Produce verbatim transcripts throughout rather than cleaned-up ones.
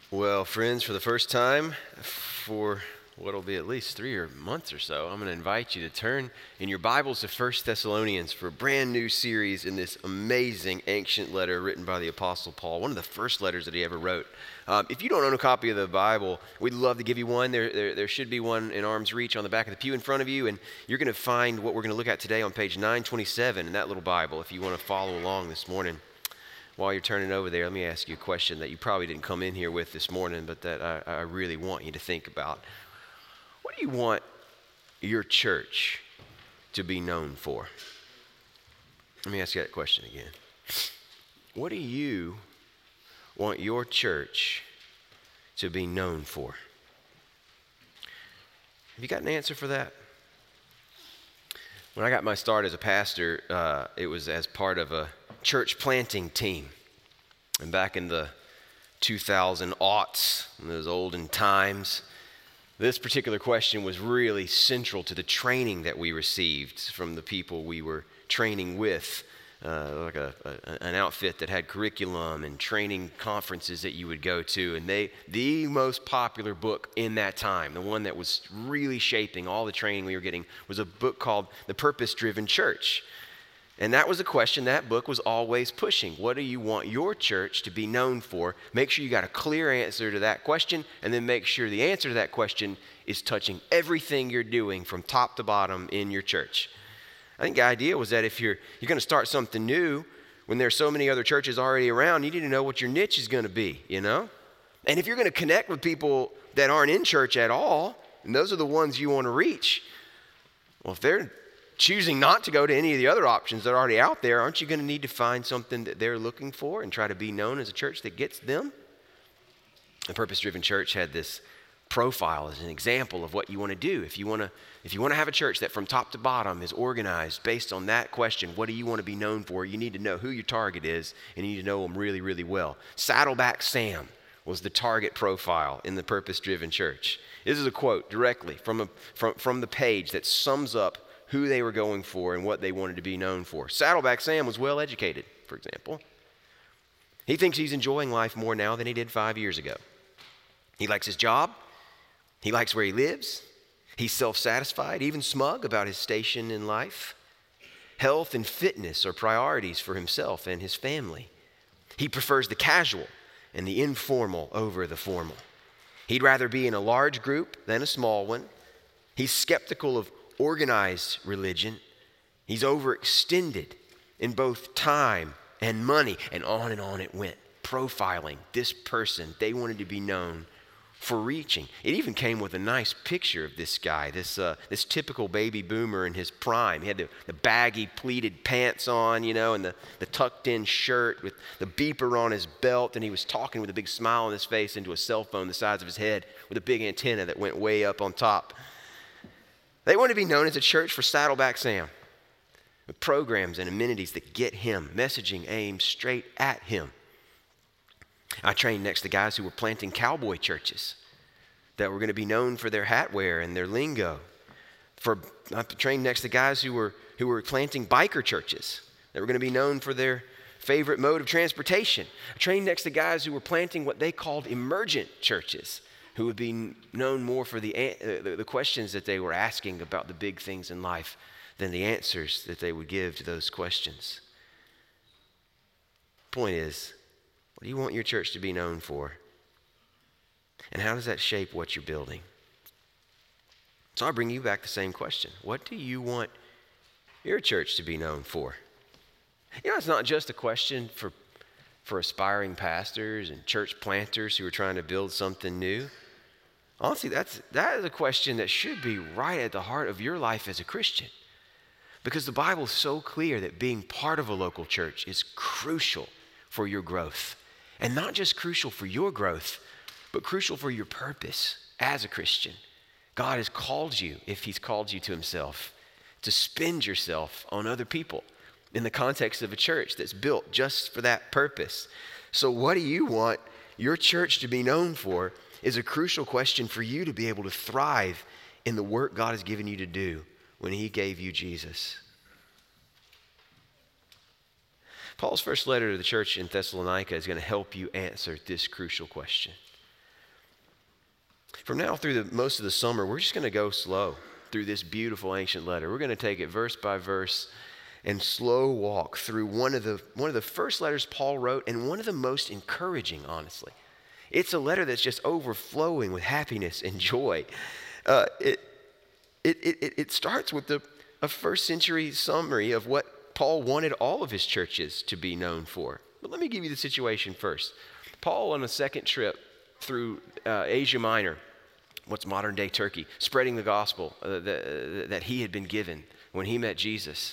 Well, friends, for the first time, for what'll be at least three or months or so, I'm going to invite you to turn in your Bibles to First Thessalonians for a brand new series in this amazing ancient letter written by the Apostle Paul, one of the first letters that he ever wrote. Um, if you don't own a copy of the Bible, we'd love to give you one. There, there, there should be one in arm's reach on the back of the pew in front of you, and you're going to find what we're going to look at today on page nine twenty-seven in that little Bible if you want to follow along this morning. While you're turning over there, let me ask you a question that you probably didn't come in here with this morning, but that I, I really want you to think about. What do you want your church to be known for? Let me ask you that question again. What do you want your church to be known for? Have you got an answer for that? When I got my start as a pastor, uh, it was as part of a church planting team. And back in the two thousand aughts, in those olden times, this particular question was really central to the training that we received from the people we were training with, uh, like a, a, an outfit that had curriculum and training conferences that you would go to. And they, the most popular book in that time, the one that was really shaping all the training we were getting, was a book called The Purpose-Driven Church. And that was a question that book was always pushing. What do you want your church to be known for? Make sure you got a clear answer to that question, and then make sure the answer to that question is touching everything you're doing from top to bottom in your church. I think the idea was that if you're you're going to start something new, when there's so many other churches already around, you need to know what your niche is going to be, you know? And if you're going to connect with people that aren't in church at all, and those are the ones you want to reach, well, if they're choosing not to go to any of the other options that are already out there, aren't you going to need to find something that they're looking for and try to be known as a church that gets them? The Purpose-Driven Church had this profile as an example of what you want to do. If you want to if you want to have a church that from top to bottom is organized based on that question, what do you want to be known for? You need to know who your target is, and you need to know them really, really well. Saddleback Sam was the target profile in the Purpose-Driven Church. This is a quote directly from, a, from, from the page that sums up who they were going for and what they wanted to be known for. Saddleback Sam was well educated, for example. He thinks he's enjoying life more now than he did five years ago. He likes his job. He likes where he lives. He's self-satisfied, even smug about his station in life. Health and fitness are priorities for himself and his family. He prefers the casual and the informal over the formal. He'd rather be in a large group than a small one. He's skeptical of organized religion. He's overextended in both time and money, and on and on it went. Profiling this person they wanted to be known for reaching. It even came with a nice picture of this guy, this uh, this typical baby boomer in his prime. He had the, the baggy pleated pants on, you know, and the, the tucked in shirt with the beeper on his belt, and he was talking with a big smile on his face into a cell phone the size of his head with a big antenna that went way up on top. They want to be known as a church for Saddleback Sam, with programs and amenities that get him, messaging aimed straight at him. I trained next to guys who were planting cowboy churches that were going to be known for their hat wear and their lingo. For I trained next to guys who were who were planting biker churches that were going to be known for their favorite mode of transportation. I trained next to guys who were planting what they called emergent churches, who would be known more for the, uh, the questions that they were asking about the big things in life than the answers that they would give to those questions. Point is, what do you want your church to be known for? And how does that shape what you're building? So I'll bring you back the same question. What do you want your church to be known for? You know, it's not just a question for, for aspiring pastors and church planters who are trying to build something new. Honestly, that's, that is a question that should be right at the heart of your life as a Christian. Because the Bible is so clear that being part of a local church is crucial for your growth. And not just crucial for your growth, but crucial for your purpose as a Christian. God has called you, if he's called you to himself, to spend yourself on other people in the context of a church that's built just for that purpose. So what do you want your church to be known for is a crucial question for you to be able to thrive in the work God has given you to do when he gave you Jesus. Paul's first letter to the church in Thessalonica is going to help you answer this crucial question. from now through the most of the summer, we're just going to go slow through this beautiful ancient letter. We're going to take it verse by verse and slow walk through one of the one of the first letters Paul wrote, and one of the most encouraging, honestly. It's a letter that's just overflowing with happiness and joy. Uh, it, it, it, it starts with the, a first century summary of what Paul wanted all of his churches to be known for. But let me give you the situation first. Paul, on a second trip through uh, Asia Minor, what's modern day Turkey, spreading the gospel uh, the, uh, that he had been given when he met Jesus.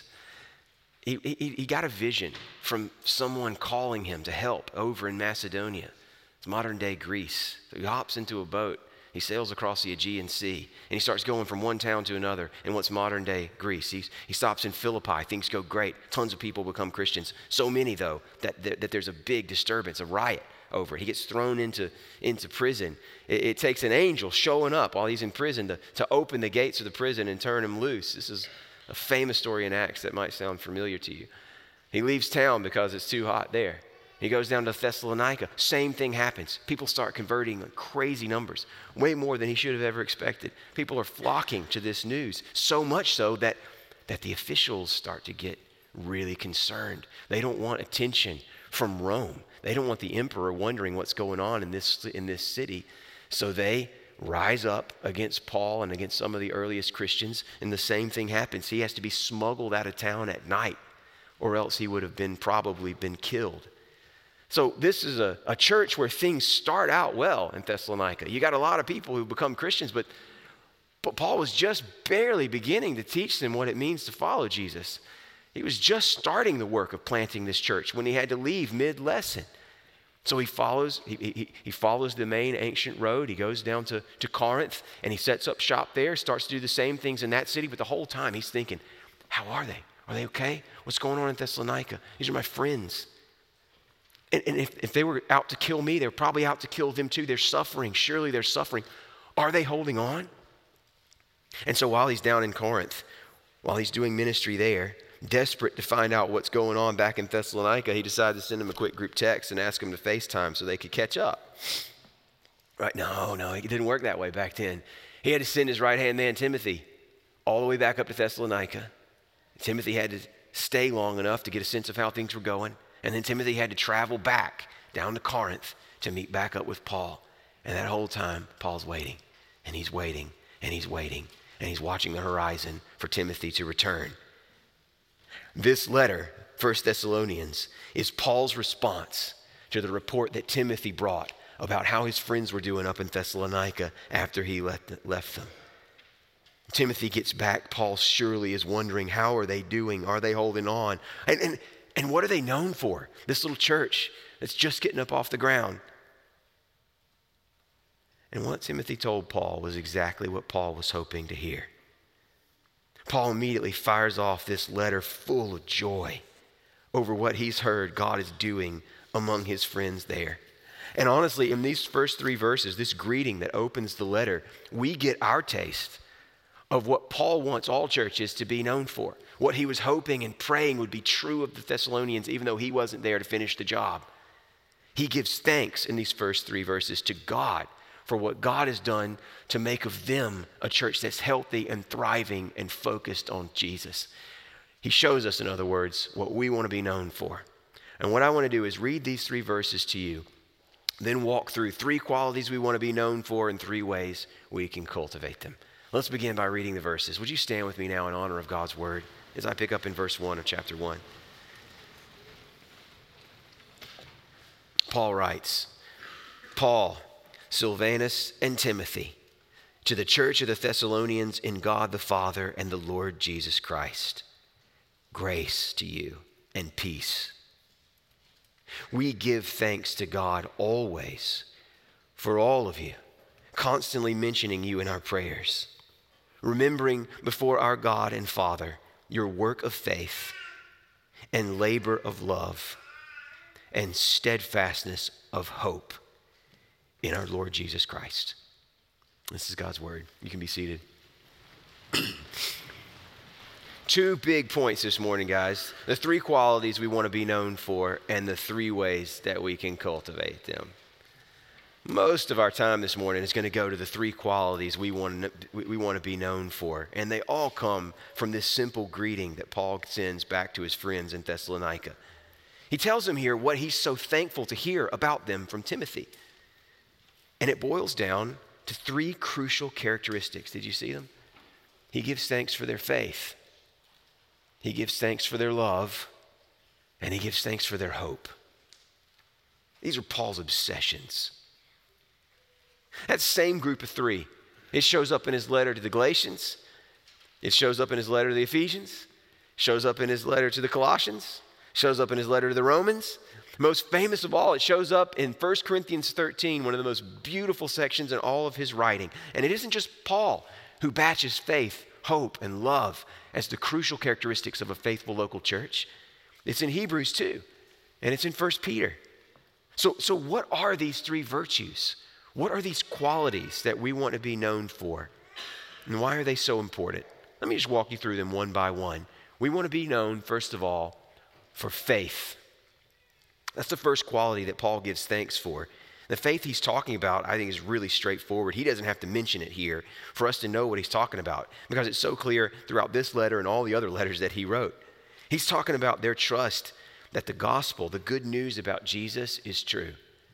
He, he, he got a vision from someone calling him to help over in Macedonia. It's modern day Greece. So he hops into a boat. He sails across the Aegean Sea, and he starts going from one town to another in what's modern day Greece. He's, he stops in Philippi. Things go great. Tons of people become Christians. So many, though, that, that, that there's a big disturbance, a riot over it. He gets thrown into, into prison. It, it takes an angel showing up while he's in prison to, to open the gates of the prison and turn him loose. This is a famous story in Acts that might sound familiar to you. He leaves town because it's too hot there. He goes down to Thessalonica. Same thing happens. People start converting in crazy numbers, way more than he should have ever expected. People are flocking to this news, so much so that, that the officials start to get really concerned. They don't want attention from Rome. They don't want the emperor wondering what's going on in this, in this city. So they rise up against Paul and against some of the earliest Christians, and the same thing happens. He has to be smuggled out of town at night, or else he would have been probably been killed. So this is a, a church where things start out well in Thessalonica. You got a lot of people who become Christians, but, but Paul was just barely beginning to teach them what it means to follow Jesus. He was just starting the work of planting this church when he had to leave mid-lesson. So he follows, he, he, he follows the main ancient road. He goes down to, to Corinth, and he sets up shop there, starts to do the same things in that city, but the whole time he's thinking, how are they? Are they okay? What's going on in Thessalonica? These are my friends. And, and if, if they were out to kill me, they're probably out to kill them too. They're suffering. Surely they're suffering. Are they holding on? And so while he's down in Corinth, while he's doing ministry there, desperate to find out what's going on back in Thessalonica, he decided to send them a quick group text and ask them to FaceTime so they could catch up. Right? No, no, it didn't work that way back then. He had to send his right-hand man, Timothy, all the way back up to Thessalonica. Timothy had to stay long enough to get a sense of how things were going. And then Timothy had to travel back down to Corinth to meet back up with Paul. And that whole time, Paul's waiting, and he's waiting, and he's waiting, and he's watching the horizon for Timothy to return. This letter, First Thessalonians, is Paul's response to the report that Timothy brought about how his friends were doing up in Thessalonica after he left, left them. Timothy gets back. Paul surely is wondering, how are they doing? Are they holding on? And, and, and what are they known for? This little church that's just getting up off the ground. And what Timothy told Paul was exactly what Paul was hoping to hear. Paul immediately fires off this letter full of joy over what he's heard God is doing among his friends there. And honestly, in these first three verses, this greeting that opens the letter, we get our taste of what Paul wants all churches to be known for, what he was hoping and praying would be true of the Thessalonians, even though he wasn't there to finish the job. He gives thanks in these first three verses to God for what God has done to make of them a church that's healthy and thriving and focused on Jesus. He shows us, in other words, what we want to be known for. And what I want to do is read these three verses to you, then walk through three qualities we want to be known for and three ways we can cultivate them. Let's begin by reading the verses. Would you stand with me now in honor of God's word as I pick up in verse one of chapter one. Paul writes, Paul, Silvanus, and Timothy, to the church of the Thessalonians in God the Father and the Lord Jesus Christ, grace to you and peace. We give thanks to God always for all of you, constantly mentioning you in our prayers, remembering before our God and Father your work of faith and labor of love and steadfastness of hope in our Lord Jesus Christ. This is God's word. You can be seated. Two big points this morning, guys. The three qualities we want to be known for and the three ways that we can cultivate them. Most of our time this morning is going to go to the three qualities we want to, we want to be known for. And they all come from this simple greeting that Paul sends back to his friends in Thessalonica. He tells them here what he's so thankful to hear about them from Timothy. And it boils down to three crucial characteristics. Did you see them? He gives thanks for their faith. He gives thanks for their love. And he gives thanks for their hope. These are Paul's obsessions. That same group of three, it shows up in his letter to the Galatians. It shows up in his letter to the Ephesians. Shows up in his letter to the Colossians. Shows up in his letter to the Romans. Most famous of all, it shows up in First Corinthians thirteen, one of the most beautiful sections in all of his writing. And it isn't just Paul who batches faith, hope, and love as the crucial characteristics of a faithful local church. It's in Hebrews too, and it's in First Peter. So, so what are these three virtues? What are these qualities that we want to be known for? And why are they so important? Let me just walk you through them one by one. We want to be known, first of all, for faith. That's the first quality that Paul gives thanks for. The faith he's talking about, I think, is really straightforward. He doesn't have to mention it here for us to know what he's talking about because it's so clear throughout this letter and all the other letters that he wrote. He's talking about their trust that the gospel, the good news about Jesus, is true.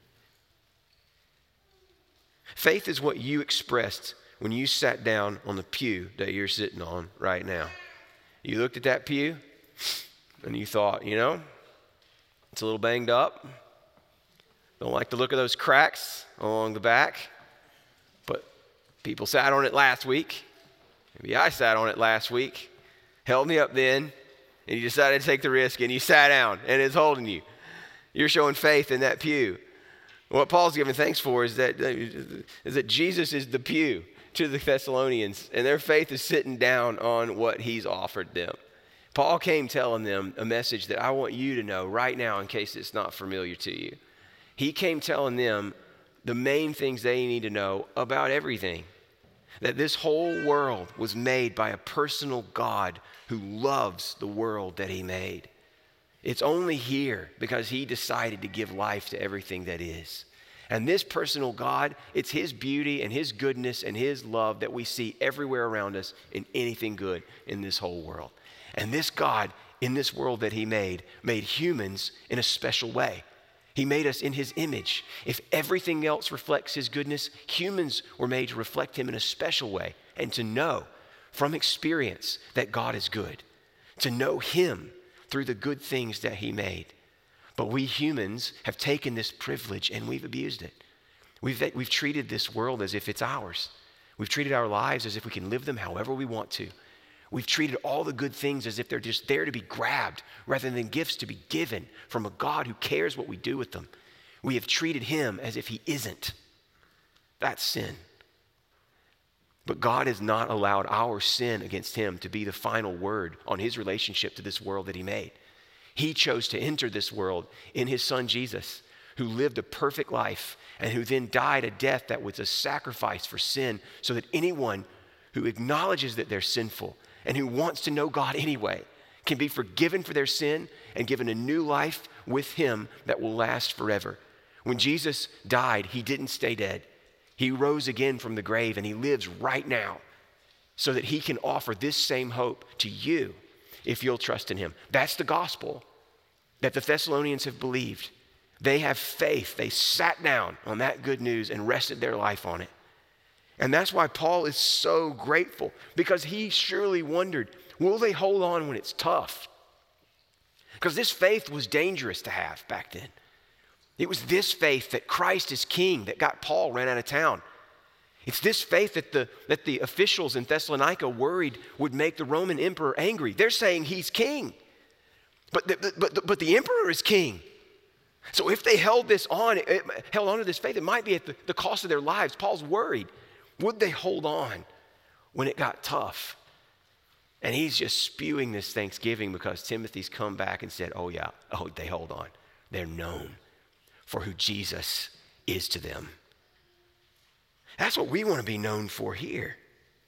Faith is what you expressed when you sat down on the pew that you're sitting on right now. You looked at that pew and you thought, you know, it's a little banged up. Don't like the look of those cracks along the back. But people sat on it last week. Maybe I sat on it last week. Held me up then. And you decided to take the risk and you sat down and it's holding you. You're showing faith in that pew. What Paul's giving thanks for is that, is that Jesus is the pew to the Thessalonians, and their faith is sitting down on what he's offered them. Paul came telling them a message that I want you to know right now in case it's not familiar to you. He came telling them the main things they need to know about everything. That this whole world was made by a personal God who loves the world that he made. It's only here because he decided to give life to everything that is. And this personal God, it's his beauty and his goodness and his love that we see everywhere around us in anything good in this whole world. And this God, in this world that he made, made humans in a special way. He made us in his image. If everything else reflects his goodness, humans were made to reflect him in a special way and to know from experience that God is good, to know him through the good things that he made. But we humans have taken this privilege and we've abused it. We've, we've treated this world as if it's ours. We've treated our lives as if we can live them however we want to. We've treated all the good things as if they're just there to be grabbed rather than gifts to be given from a God who cares what we do with them. We have treated him as if he isn't. That's sin. But God has not allowed our sin against him to be the final word on his relationship to this world that he made. He chose to enter this world in his son Jesus, who lived a perfect life and who then died a death that was a sacrifice for sin so that anyone who acknowledges that they're sinful and who wants to know God anyway can be forgiven for their sin and given a new life with him that will last forever. When Jesus died, he didn't stay dead. He rose again from the grave and he lives right now so that he can offer this same hope to you if you'll trust in him. That's the gospel that the Thessalonians have believed. They have faith. They sat down on that good news and rested their life on it. And that's why Paul is so grateful, because he surely wondered, will they hold on when it's tough? Because this faith was dangerous to have back then. It was this faith that Christ is king that got Paul ran out of town. It's this faith that the, that the officials in Thessalonica worried would make the Roman emperor angry. They're saying he's king, but the, but, the, but the emperor is king. So if they held this on, it, held on to this faith, it might be at the, the cost of their lives. Paul's worried. Would they hold on when it got tough? And he's just spewing this thanksgiving because Timothy's come back and said, oh yeah, oh, they hold on. They're known for who Jesus is to them. That's what we want to be known for here.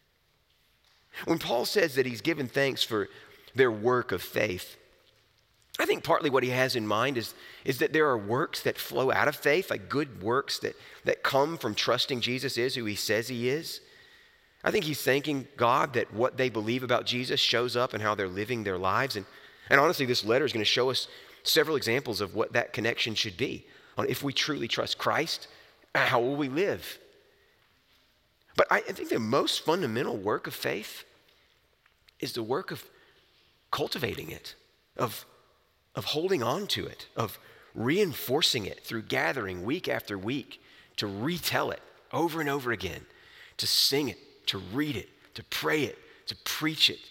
When Paul says that he's given thanks for their work of faith, I think partly what he has in mind is, is that there are works that flow out of faith, like good works that, that come from trusting Jesus is who he says he is. I think he's thanking God that what they believe about Jesus shows up in how they're living their lives. And, and honestly, this letter is going to show us several examples of what that connection should be. On if we truly trust Christ, how will we live? But I, I think the most fundamental work of faith is the work of cultivating it, of of holding on to it, of reinforcing it through gathering week after week, to retell it over and over again, to sing it, to read it, to pray it, to preach it.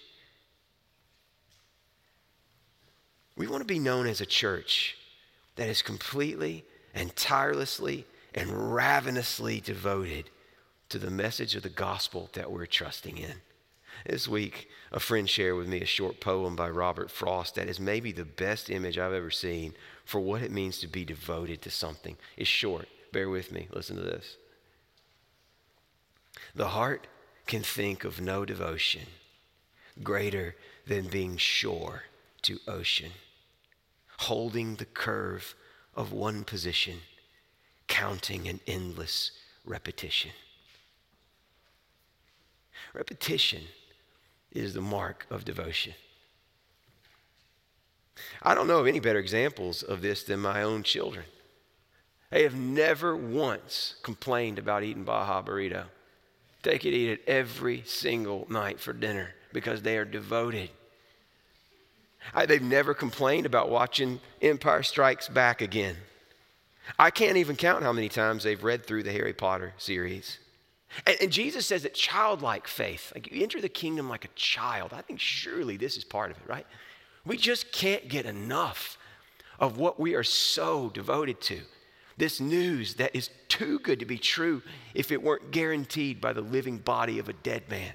We want to be known as a church that is completely and tirelessly and ravenously devoted to the message of the gospel that we're trusting in. This week, a friend shared with me a short poem by Robert Frost that is maybe the best image I've ever seen for what it means to be devoted to something. It's short. Bear with me. Listen to this. The heart can think of no devotion greater than being shore to ocean, holding the curve of one position, counting an endless repetition. Repetition is the mark of devotion. I don't know of any better examples of this than my own children. They have never once complained about eating Baja Burrito. They could eat it every single night for dinner because they are devoted. I, they've never complained about watching Empire Strikes Back again. I can't even count how many times they've read through the Harry Potter series. And, and Jesus says that childlike faith, like you enter the kingdom like a child. I think surely this is part of it, right? We just can't get enough of what we are so devoted to. This news that is too good to be true if it weren't guaranteed by the living body of a dead man.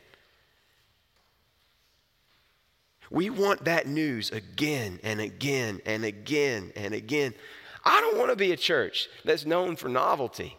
We want that news again and again and again and again. I don't want to be a church that's known for novelty.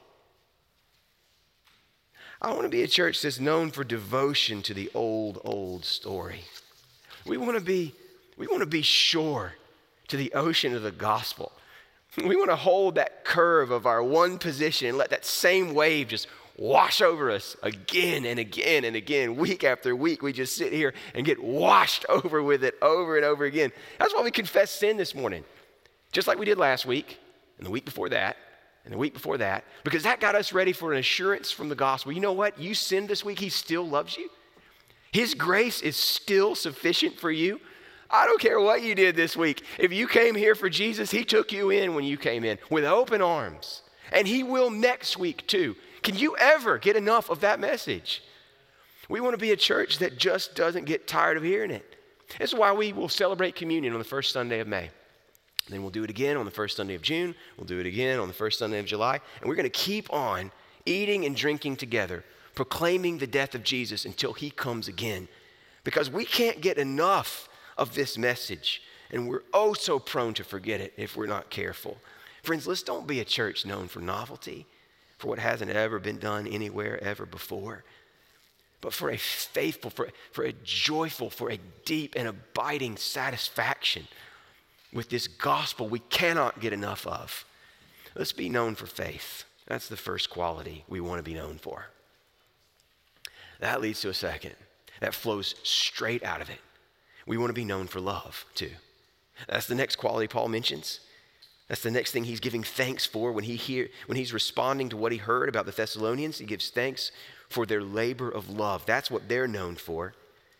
I want to be a church that's known for devotion to the old, old story. We want to be, we want to be shore to the ocean of the gospel. We want to hold that curve of our one position and let that same wave just wash over us again and again and again. Week after week, we just sit here and get washed over with it over and over again. That's why we confess sin this morning, just like we did last week and the week before that. And the week before that, because that got us ready for an assurance from the gospel. You know what? You sinned this week, he still loves you. His grace is still sufficient for you. I don't care what you did this week. If you came here for Jesus, he took you in when you came in with open arms. And he will next week too. Can you ever get enough of that message? We want to be a church that just doesn't get tired of hearing it. This is why we will celebrate communion on the first Sunday of May. Then we'll do it again on the first Sunday of June. We'll do it again on the first Sunday of July. And we're going to keep on eating and drinking together, proclaiming the death of Jesus until he comes again. Because we can't get enough of this message. And we're oh so prone to forget it if we're not careful. Friends, let's don't be a church known for novelty, for what hasn't ever been done anywhere ever before. But for a faithful, for, for a joyful, for a deep and abiding satisfaction with this gospel we cannot get enough of. Let's be known for faith. That's the first quality we want to be known for. That leads to a second. That flows straight out of it. We want to be known for love too. That's the next quality Paul mentions. That's the next thing he's giving thanks for when he hear, when he's responding to what he heard about the Thessalonians. He gives thanks for their labor of love. That's what they're known for.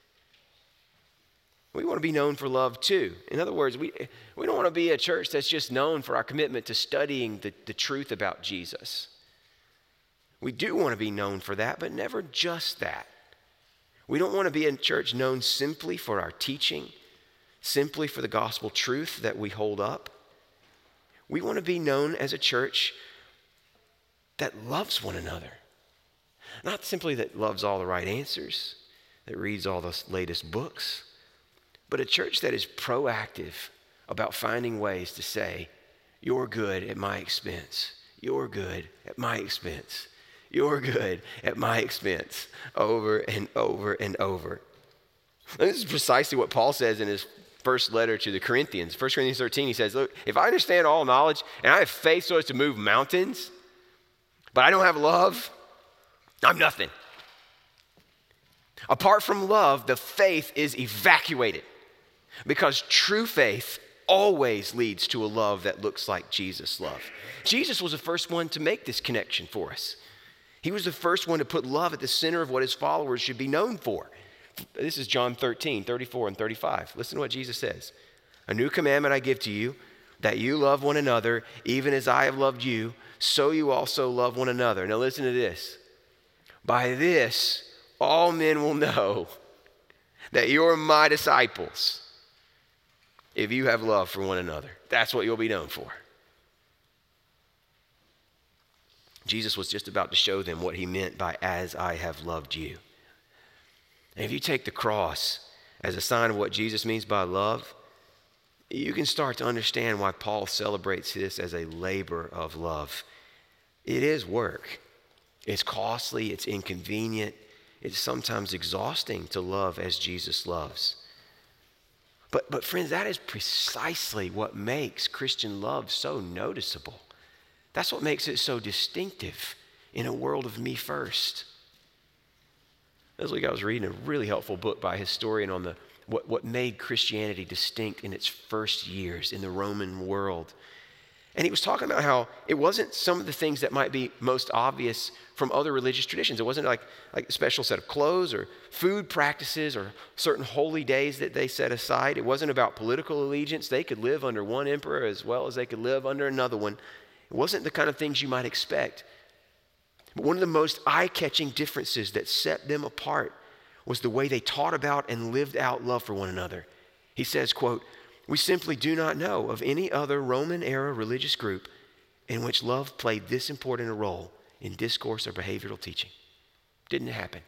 We want to be known for love too. In other words, we, we don't want to be a church that's just known for our commitment to studying the, the truth about Jesus. We do want to be known for that, but never just that. We don't want to be a church known simply for our teaching, simply for the gospel truth that we hold up. We want to be known as a church that loves one another. Not simply that loves all the right answers, that reads all the latest books, but a church that is proactive about finding ways to say, you're good at my expense. You're good at my expense. You're good at my expense, over and over and over. And this is precisely what Paul says in his first letter to the Corinthians. First Corinthians thirteen, he says, look, if I understand all knowledge and I have faith so as to move mountains, but I don't have love, I'm nothing. Apart from love, the faith is evacuated because true faith always leads to a love that looks like Jesus' love. Jesus was the first one to make this connection for us. He was the first one to put love at the center of what his followers should be known for. This is John thirteen, thirty-four and thirty-five. Listen to what Jesus says. A new commandment I give to you, that you love one another, even as I have loved you, so you also love one another. Now listen to this. By this, all men will know that you're my disciples if you have love for one another. That's what you'll be known for. Jesus was just about to show them what he meant by as I have loved you. And if you take the cross as a sign of what Jesus means by love, you can start to understand why Paul celebrates this as a labor of love. It is work. It's costly, it's inconvenient, it's sometimes exhausting to love as Jesus loves. But, but friends, that is precisely what makes Christian love so noticeable. That's what makes it so distinctive in a world of me first. This week I was reading a really helpful book by a historian on the what, what made Christianity distinct in its first years in the Roman world. And he was talking about how it wasn't some of the things that might be most obvious from other religious traditions. It wasn't like, like a special set of clothes or food practices or certain holy days that they set aside. It wasn't about political allegiance. They could live under one emperor as well as they could live under another one. It wasn't the kind of things you might expect. But one of the most eye-catching differences that set them apart was the way they taught about and lived out love for one another. He says, quote, "We simply do not know of any other Roman-era religious group in which love played this important a role in discourse or behavioral teaching." Didn't happen.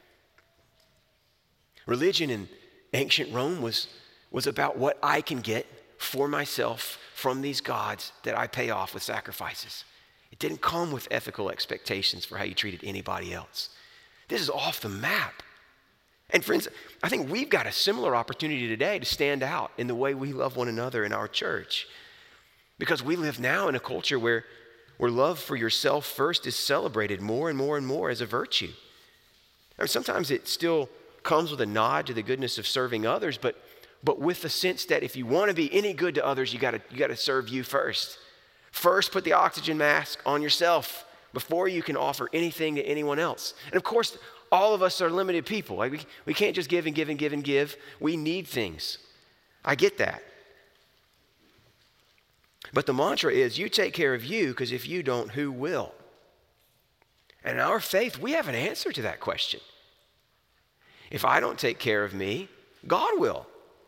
Religion in ancient Rome was, was about what I can get for myself from these gods that I pay off with sacrifices. It didn't come with ethical expectations for how you treated anybody else. This is off the map. And friends, I think we've got a similar opportunity today to stand out in the way we love one another in our church. Because we live now in a culture where, where love for yourself first is celebrated more and more and more as a virtue. I mean, sometimes it still comes with a nod to the goodness of serving others, but, but with the sense that if you want to be any good to others, you gotta, you gotta serve you first. First, put the oxygen mask on yourself before you can offer anything to anyone else. And of course, all of us are limited people. Like we, we can't just give and give and give and give. We need things. I get that. But the mantra is, you take care of you, because if you don't, who will? And in our faith, we have an answer to that question. If I don't take care of me, God will.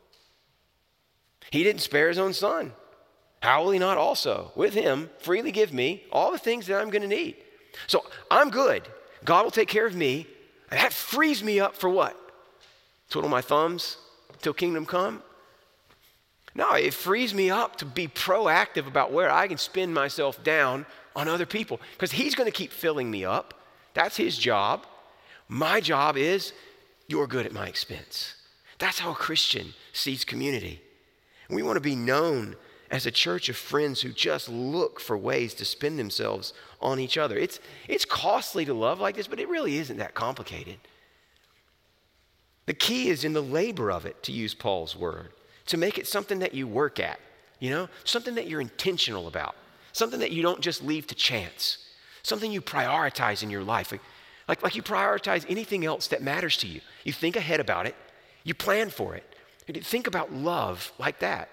He didn't spare his own son. How will he not also, with him, freely give me all the things that I'm going to need? So I'm good. God will take care of me. And that frees me up for what? Twiddle my thumbs till kingdom come? No, it frees me up to be proactive about where I can spend myself down on other people. Because he's going to keep filling me up. That's his job. My job is, you're good at my expense. That's how a Christian sees community. We want to be known as a church of friends who just look for ways to spend themselves on each other. It's, it's costly to love like this, but it really isn't that complicated. The key is in the labor of it, to use Paul's word, to make it something that you work at, you know, something that you're intentional about, something that you don't just leave to chance, something you prioritize in your life. Like, like, like you prioritize anything else that matters to you. You think ahead about it, you plan for it. You think about love like that.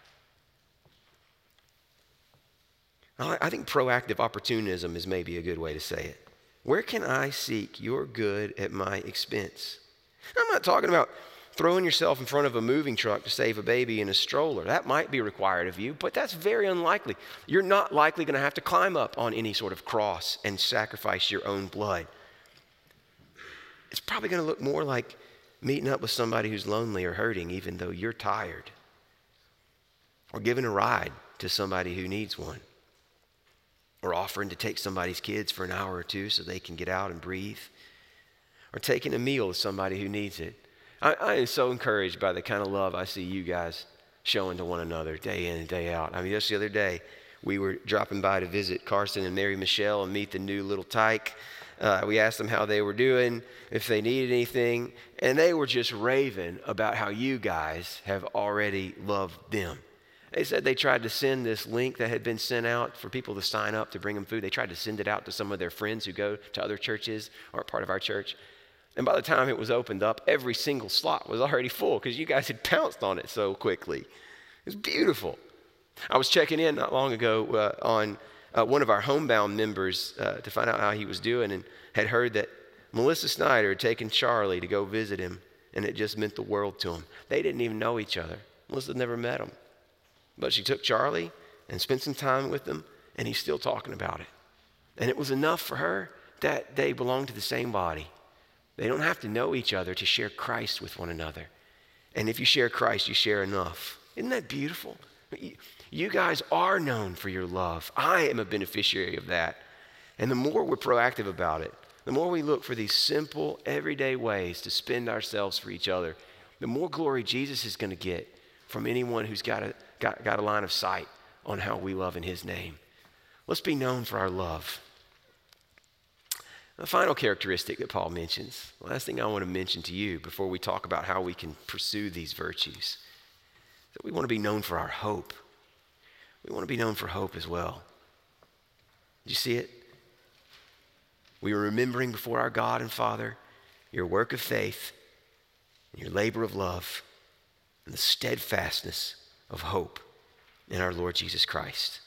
I think proactive opportunism is maybe a good way to say it. Where can I seek your good at my expense? I'm not talking about throwing yourself in front of a moving truck to save a baby in a stroller. That might be required of you, but that's very unlikely. You're not likely going to have to climb up on any sort of cross and sacrifice your own blood. It's probably going to look more like meeting up with somebody who's lonely or hurting even though you're tired. Or giving a ride to somebody who needs one. Or offering to take somebody's kids for an hour or two so they can get out and breathe. Or taking a meal with somebody who needs it. I, I am so encouraged by the kind of love I see you guys showing to one another day in and day out. I mean, just the other day, we were dropping by to visit Carson and Mary Michelle and meet the new little tyke. Uh, we asked them how they were doing, if they needed anything, and they were just raving about how you guys have already loved them. They said they tried to send this link that had been sent out for people to sign up to bring them food. They tried to send it out to some of their friends who go to other churches or part of our church. And by the time it was opened up, every single slot was already full because you guys had pounced on it so quickly. It was beautiful. I was checking in not long ago uh, on uh, one of our homebound members uh, to find out how he was doing, and had heard that Melissa Snyder had taken Charlie to go visit him, and it just meant the world to him. They didn't even know each other. Melissa had never met him. But she took Charlie and spent some time with him, and he's still talking about it. And it was enough for her that they belong to the same body. They don't have to know each other to share Christ with one another. And if you share Christ, you share enough. Isn't that beautiful? You guys are known for your love. I am a beneficiary of that. And the more we're proactive about it, the more we look for these simple, everyday ways to spend ourselves for each other, the more glory Jesus is going to get from anyone who's got a, got, got a line of sight on how we love in his name. Let's be known for our love. The final characteristic that Paul mentions, the last thing I want to mention to you before we talk about how we can pursue these virtues, is that we want to be known for our hope. We want to be known for hope as well. Did you see it? We are remembering before our God and Father your work of faith and your labor of love and the steadfastness of hope in our Lord Jesus Christ.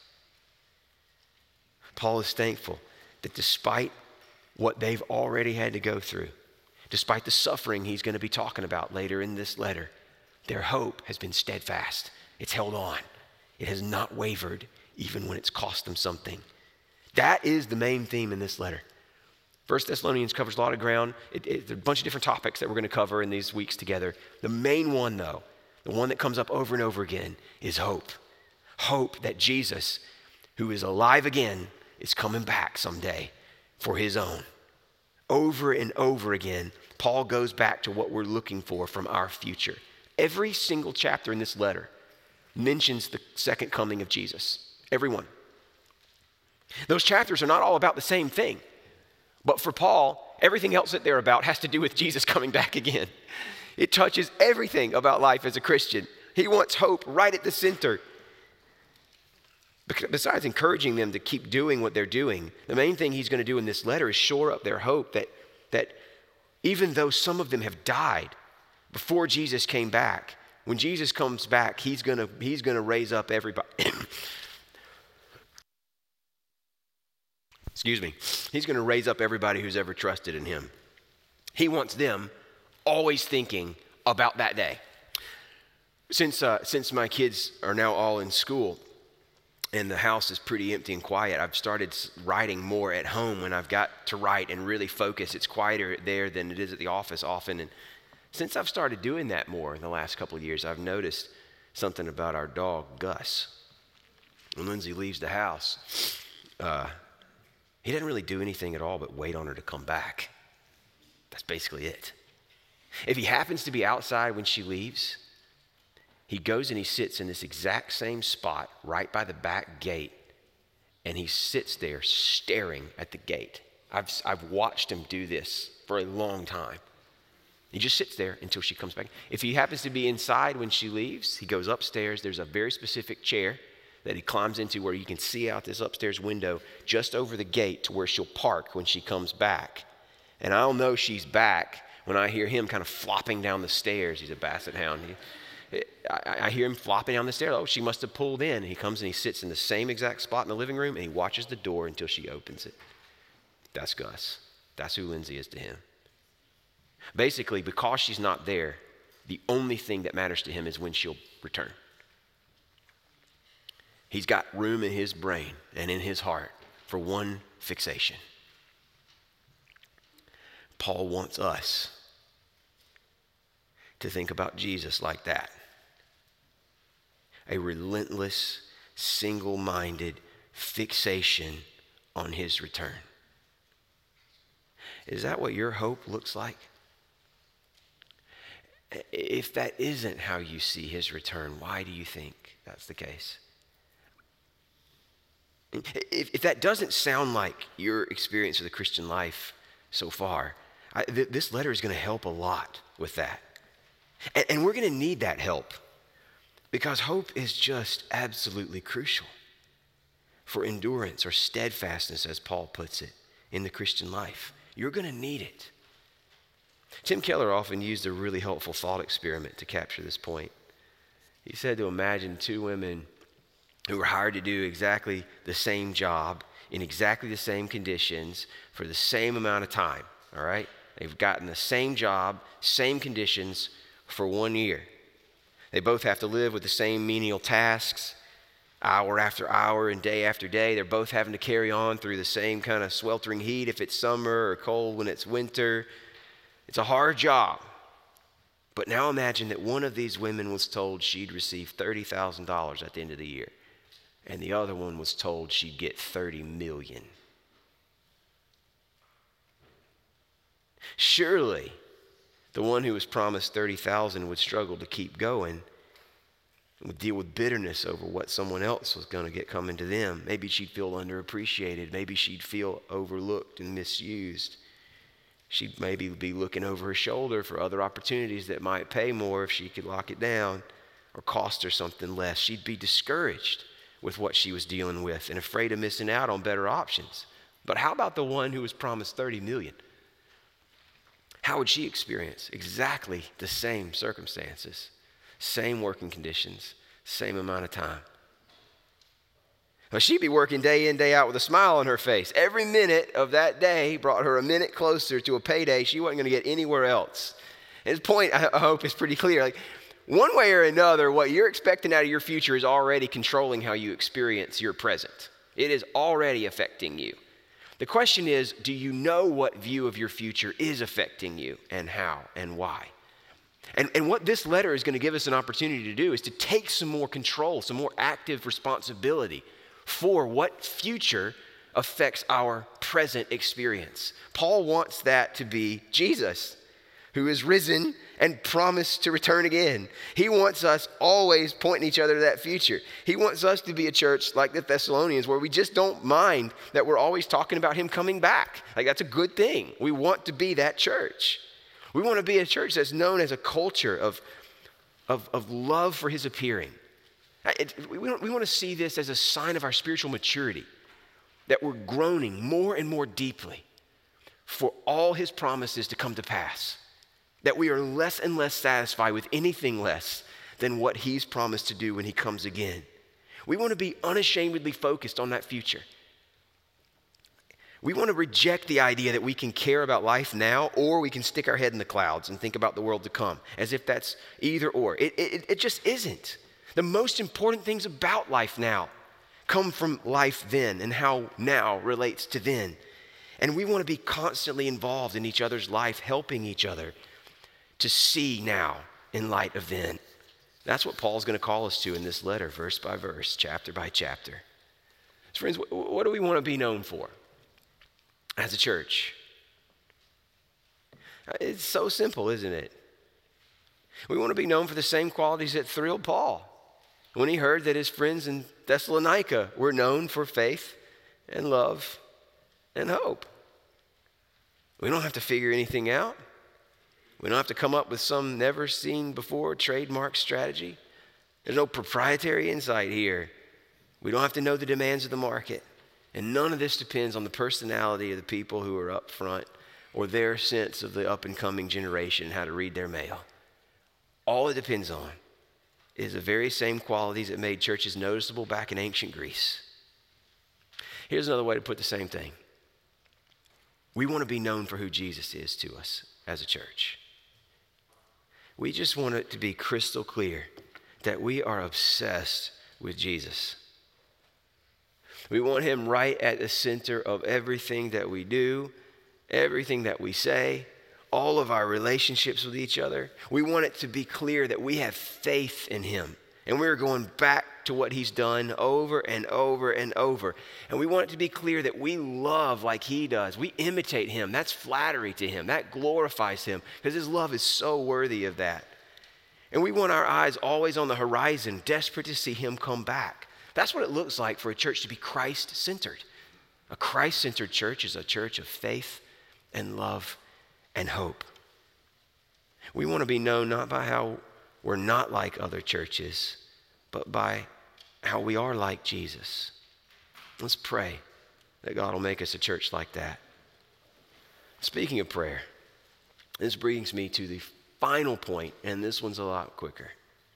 Paul is thankful that despite what they've already had to go through, despite the suffering he's going to be talking about later in this letter, their hope has been steadfast. It's held on. It has not wavered, even when it's cost them something. That is the main theme in this letter. First Thessalonians covers a lot of ground. It, it, there's a bunch of different topics that we're going to cover in these weeks together. The main one, though, the one that comes up over and over again, is hope. Hope that Jesus, who is alive again, is coming back someday for his own. Over and over again, Paul goes back to what we're looking for from our future. Every single chapter in this letter mentions the second coming of Jesus. Every one. Those chapters are not all about the same thing. But for Paul, everything else that they're about has to do with Jesus coming back again. It touches everything about life as a Christian. He wants hope right at the center. Besides encouraging them to keep doing what they're doing, the main thing he's going to do in this letter is shore up their hope that, that even though some of them have died before Jesus came back, when Jesus comes back, he's going to, he's going to raise up everybody. Excuse me. He's going to raise up everybody who's ever trusted in him. He wants them always thinking about that day. Since, uh, since my kids are now all in school, and the house is pretty empty and quiet, I've started writing more at home when I've got to write and really focus. It's quieter there than it is at the office often. And since I've started doing that more in the last couple of years, I've noticed something about our dog, Gus. When Lindsay leaves the house, uh, he doesn't really do anything at all but wait on her to come back. That's basically it. If he happens to be outside when she leaves, he goes and he sits in this exact same spot right by the back gate, and he sits there staring at the gate. I've, I've watched him do this for a long time. He just sits there until she comes back. If he happens to be inside when she leaves, he goes upstairs. There's a very specific chair that he climbs into where you can see out this upstairs window just over the gate to where she'll park when she comes back. And I'll know she's back when I hear him kind of flopping down the stairs. He's a basset hound. He, I, I hear him flopping down the stairs. Oh, she must have pulled in. He comes and he sits in the same exact spot in the living room, and he watches the door until she opens it. That's Gus. That's who Lindsay is to him. Basically, because she's not there, the only thing that matters to him is when she'll return. He's got room in his brain and in his heart for one fixation. Paul wants us to think about Jesus like that. A relentless, single-minded fixation on his return. Is that what your hope looks like? If that isn't how you see his return, why do you think that's the case? If, if that doesn't sound like your experience of the Christian life so far, I, th- this letter is going to help a lot with that. And, and we're going to need that help because hope is just absolutely crucial for endurance or steadfastness, as Paul puts it, in the Christian life. You're going to need it. Tim Keller often used a really helpful thought experiment to capture this point. He said to imagine two women who were hired to do exactly the same job in exactly the same conditions for the same amount of time, all right? They've gotten the same job, same conditions for one year. They both have to live with the same menial tasks, hour after hour and day after day. They're both having to carry on through the same kind of sweltering heat if it's summer or cold when it's winter. It's a hard job. But now imagine that one of these women was told she'd receive thirty thousand dollars at the end of the year, and the other one was told she'd get thirty million dollars. Surely, the one who was promised thirty thousand dollars would struggle to keep going, would deal with bitterness over what someone else was going to get coming to them. Maybe she'd feel underappreciated. Maybe she'd feel overlooked and misused. She'd maybe be looking over her shoulder for other opportunities that might pay more if she could lock it down or cost her something less. She'd be discouraged with what she was dealing with and afraid of missing out on better options. But how about the one who was promised thirty million dollars? How would she experience exactly the same circumstances, same working conditions, same amount of time? Well, she'd be working day in, day out with a smile on her face. Every minute of that day brought her a minute closer to a payday she wasn't going to get anywhere else. His point, I hope, is pretty clear. Like, one way or another, what you're expecting out of your future is already controlling how you experience your present. It is already affecting you. The question is, do you know what view of your future is affecting you and how and why? And, and what this letter is going to give us an opportunity to do is to take some more control, some more active responsibility for what future affects our present experience. Paul wants that to be Jesus, who is risen and promised to return again. He wants us always pointing each other to that future. He wants us to be a church like the Thessalonians, where we just don't mind that we're always talking about him coming back. Like, that's a good thing. We want to be that church. We want to be a church that's known as a culture of, of, of love for his appearing. It, we, don't, we want to see this as a sign of our spiritual maturity, that we're groaning more and more deeply for all his promises to come to pass, that we are less and less satisfied with anything less than what he's promised to do when he comes again. We want to be unashamedly focused on that future. We want to reject the idea that we can care about life now, or we can stick our head in the clouds and think about the world to come, as if that's either or. It, it, it just isn't. The most important things about life now come from life then and how now relates to then. And we want to be constantly involved in each other's life, helping each other to see now in light of then. That's what Paul's going to call us to in this letter, verse by verse, chapter by chapter. So friends, what do we want to be known for as a church? It's so simple, isn't it? We want to be known for the same qualities that thrilled Paul when he heard that his friends in Thessalonica were known for faith and love and hope. We don't have to figure anything out. We don't have to come up with some never seen before trademark strategy. There's no proprietary insight here. We don't have to know the demands of the market. And none of this depends on the personality of the people who are up front or their sense of the up and coming generation and how to read their mail. All it depends on is the very same qualities that made churches noticeable back in ancient Greece. Here's another way to put the same thing. We want to be known for who Jesus is to us as a church. We just want it to be crystal clear that we are obsessed with Jesus. We want him right at the center of everything that we do, everything that we say, all of our relationships with each other. We want it to be clear that we have faith in him. And we're going back to what he's done over and over and over. And we want it to be clear that we love like he does. We imitate him. That's flattery to him. That glorifies him because his love is so worthy of that. And we want our eyes always on the horizon, desperate to see him come back. That's what it looks like for a church to be Christ-centered. A Christ-centered church is a church of faith and love and hope. We want to be known not by how we're not like other churches, but by how we are like Jesus. Let's pray that God will make us a church like that. Speaking of prayer, this brings me to the final point, and this one's a lot quicker.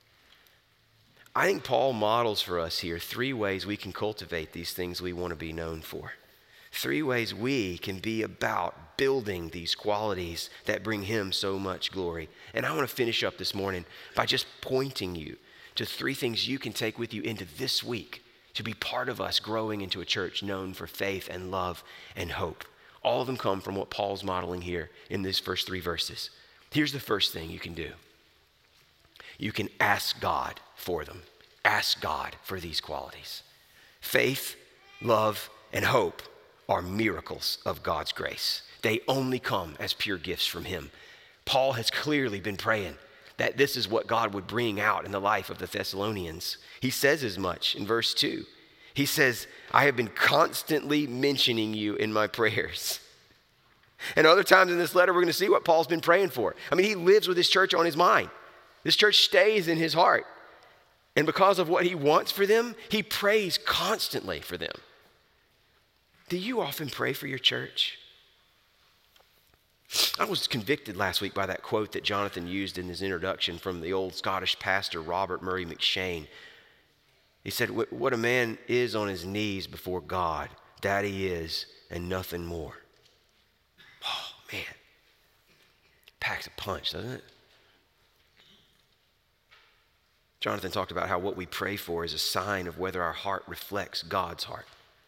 I think Paul models for us here three ways we can cultivate these things we want to be known for. Three ways we can be about building these qualities that bring him so much glory. And I want to finish up this morning by just pointing you to three things you can take with you into this week to be part of us growing into a church known for faith and love and hope. All of them come from what Paul's modeling here in these first three verses. Here's the first thing you can do. You can ask God for them. Ask God for these qualities. Faith, love, and hope are miracles of God's grace. They only come as pure gifts from him. Paul has clearly been praying that this is what God would bring out in the life of the Thessalonians. He says as much in verse two. He says, I have been constantly mentioning you in my prayers. And other times in this letter, we're going to see what Paul's been praying for. I mean, he lives with this church on his mind. This church stays in his heart. And because of what he wants for them, he prays constantly for them. Do you often pray for your church? I was convicted last week by that quote that Jonathan used in his introduction from the old Scottish pastor Robert Murray McCheyne. He said, what a man is on his knees before God, that he is, and nothing more. Oh, man. Packs a punch, doesn't it? Jonathan talked about how what we pray for is a sign of whether our heart reflects God's heart.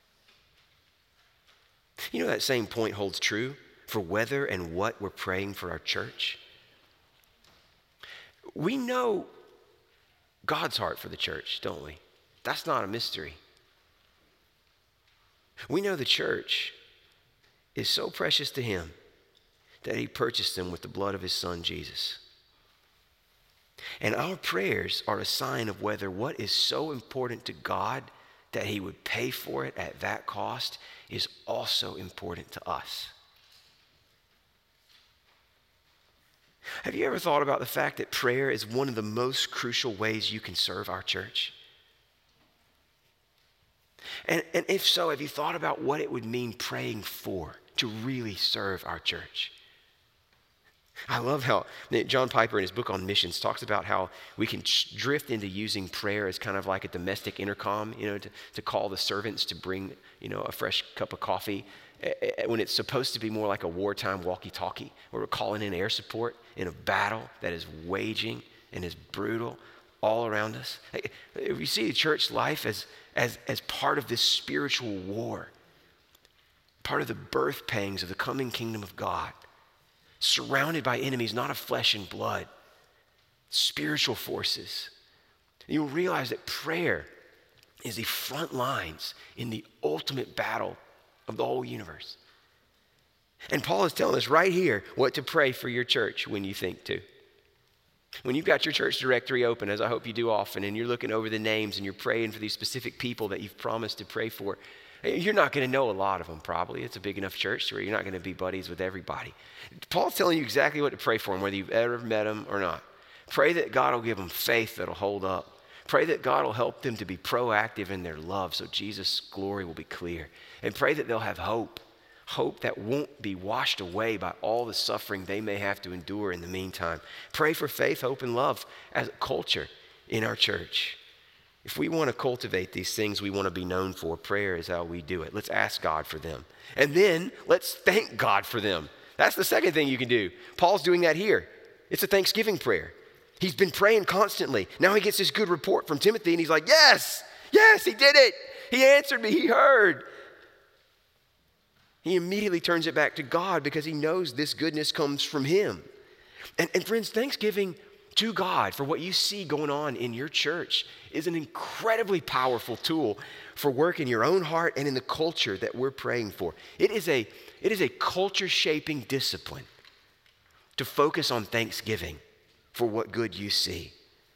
You know that same point holds true for whether and what we're praying for our church. We know God's heart for the church, don't we? That's not a mystery. We know the church is so precious to him that he purchased them with the blood of his son, Jesus. And our prayers are a sign of whether what is so important to God that he would pay for it at that cost is also important to us. Have you ever thought about the fact that prayer is one of the most crucial ways you can serve our church? And, and if so, have you thought about what it would mean praying for to really serve our church? I love how John Piper in his book on missions talks about how we can drift into using prayer as kind of like a domestic intercom, you know, to, to call the servants to bring, you know, a fresh cup of coffee when it's supposed to be more like a wartime walkie-talkie where we're calling in air support in a battle that is waging and is brutal all around us. We see the church life as, as, as part of this spiritual war, part of the birth pangs of the coming kingdom of God. Surrounded by enemies, not of flesh and blood, spiritual forces. You'll realize that prayer is the front lines in the ultimate battle of the whole universe. And Paul is telling us right here what to pray for your church when you think to. When you've got your church directory open, as I hope you do often, and you're looking over the names and you're praying for these specific people that you've promised to pray for, you're not going to know a lot of them probably. It's a big enough church where you're not going to be buddies with everybody. Paul's telling you exactly what to pray for them, whether you've ever met them or not. Pray that God will give them faith that'll hold up. Pray that God will help them to be proactive in their love so Jesus' glory will be clear. And pray that they'll have hope, hope that won't be washed away by all the suffering they may have to endure in the meantime. Pray for faith, hope, and love as a culture in our church. If we want to cultivate these things we want to be known for, prayer is how we do it. Let's ask God for them. And then let's thank God for them. That's the second thing you can do. Paul's doing that here. It's a thanksgiving prayer. He's been praying constantly. Now he gets this good report from Timothy and he's like, yes, yes, he did it. He answered me, he heard. He immediately turns it back to God because he knows this goodness comes from him. And, and friends, thanksgiving to God for what you see going on in your church is an incredibly powerful tool for work in your own heart and in the culture that we're praying for. It is a, it is a culture-shaping discipline to focus on thanksgiving for what good you see.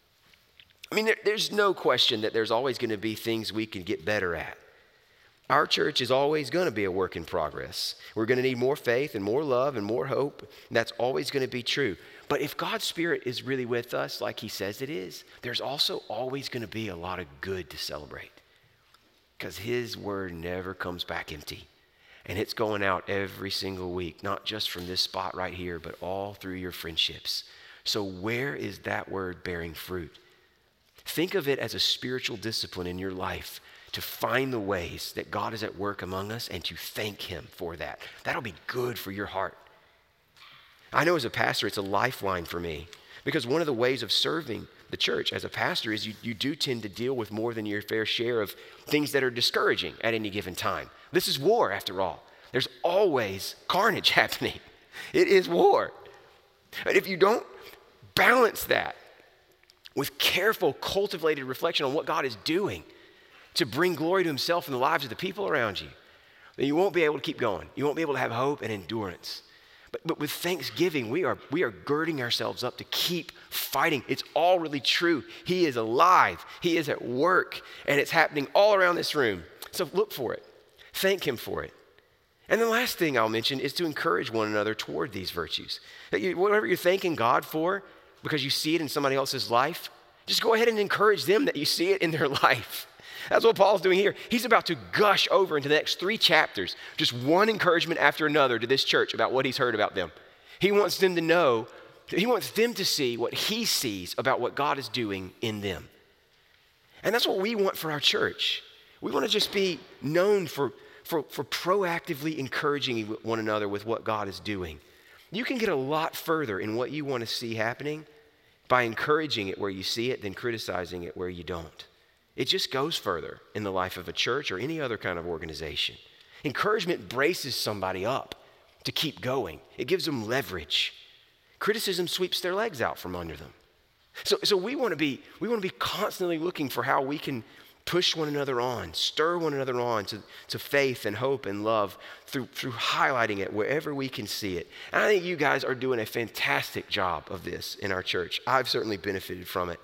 I mean, there, there's no question that there's always going to be things we can get better at. Our church is always going to be a work in progress. We're going to need more faith and more love and more hope. And that's always going to be true. But if God's Spirit is really with us, like he says it is, there's also always going to be a lot of good to celebrate. Because his word never comes back empty. And it's going out every single week, not just from this spot right here, but all through your friendships. So where is that word bearing fruit? Think of it as a spiritual discipline in your life to find the ways that God is at work among us and to thank him for that. That'll be good for your heart. I know as a pastor, it's a lifeline for me because one of the ways of serving the church as a pastor is you, you do tend to deal with more than your fair share of things that are discouraging at any given time. This is war, after all. There's always carnage happening. It is war. And if you don't balance that with careful, cultivated reflection on what God is doing to bring glory to himself in the lives of the people around you, then you won't be able to keep going. You won't be able to have hope and endurance. But, but with thanksgiving, we are, we are girding ourselves up to keep fighting. It's all really true. He is alive. He is at work, and it's happening all around this room. So look for it. Thank him for it. And the last thing I'll mention is to encourage one another toward these virtues. That you, whatever you're thanking God for, because you see it in somebody else's life, just go ahead and encourage them that you see it in their life. That's what Paul's doing here. He's about to gush over into the next three chapters, just one encouragement after another to this church about what he's heard about them. He wants them to know, he wants them to see what he sees about what God is doing in them. And that's what we want for our church. We want to just be known for, for, for proactively encouraging one another with what God is doing. You can get a lot further in what you want to see happening by encouraging it where you see it than criticizing it where you don't. It just goes further in the life of a church or any other kind of organization. Encouragement braces somebody up to keep going. It gives them leverage. Criticism sweeps their legs out from under them. So, so we want to be, we want to be constantly looking for how we can push one another on, stir one another on to, to faith and hope and love through, through highlighting it wherever we can see it. And I think you guys are doing a fantastic job of this in our church. I've certainly benefited from it.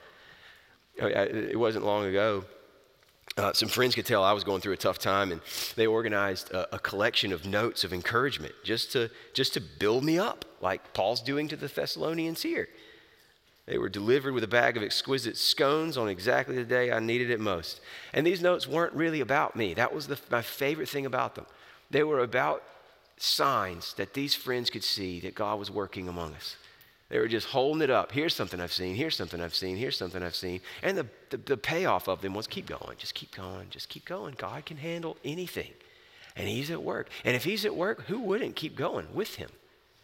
It wasn't long ago, uh, some friends could tell I was going through a tough time, and they organized a, a collection of notes of encouragement just to, just to build me up, like Paul's doing to the Thessalonians here. They were delivered with a bag of exquisite scones on exactly the day I needed it most. And these notes weren't really about me. That was the, my favorite thing about them. They were about signs that these friends could see that God was working among us. They were just holding it up. Here's something I've seen. Here's something I've seen. Here's something I've seen. And the, the, the payoff of them was keep going. Just keep going. Just keep going. God can handle anything. And he's at work. And if he's at work, who wouldn't keep going with him?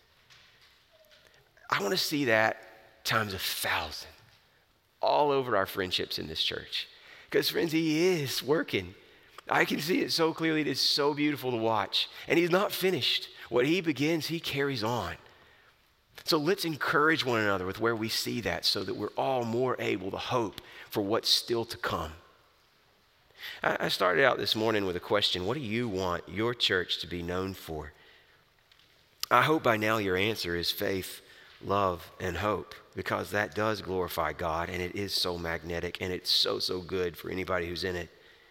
I want to see that times a thousand all over our friendships in this church. Because, friends, he is working. I can see it so clearly. It is so beautiful to watch. And he's not finished. What he begins, he carries on. So let's encourage one another with where we see that so that we're all more able to hope for what's still to come. I started out this morning with a question. What do you want your church to be known for? I hope by now your answer is faith, love, and hope, because that does glorify God, and it is so magnetic, and it's so, so good for anybody who's in it.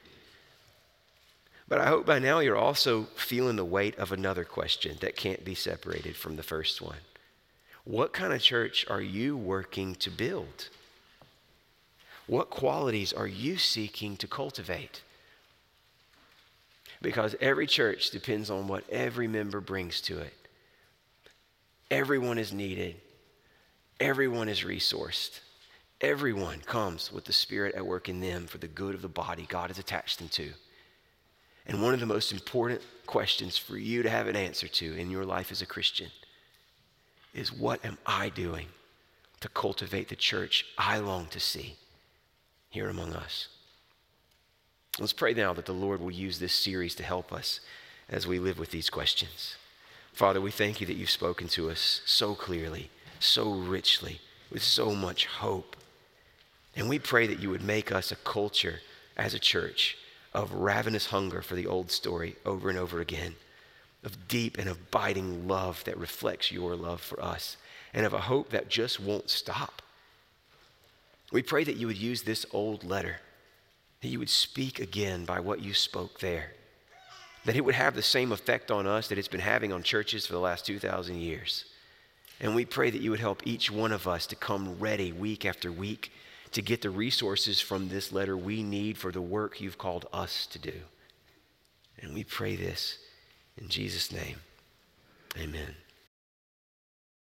But I hope by now you're also feeling the weight of another question that can't be separated from the first one. What kind of church are you working to build? What qualities are you seeking to cultivate? Because every church depends on what every member brings to it. Everyone is needed. Everyone is resourced. Everyone comes with the Spirit at work in them for the good of the body God has attached them to. And one of the most important questions for you to have an answer to in your life as a Christian is, what am I doing to cultivate the church I long to see here among us? Let's pray now that the Lord will use this series to help us as we live with these questions. Father, we thank you that you've spoken to us so clearly, so richly, with so much hope. And we pray that you would make us a culture as a church of ravenous hunger for the old story over and over again, of deep and abiding love that reflects your love for us, and of a hope that just won't stop, We pray that you would use this old letter, that you would speak again by what you spoke there, that it would have the same effect on us that it's been having on churches for the last two thousand years. And we pray that you would help each one of us to come ready week after week to get the resources from this letter we need for the work you've called us to do. And we pray this in Jesus' name. Amen.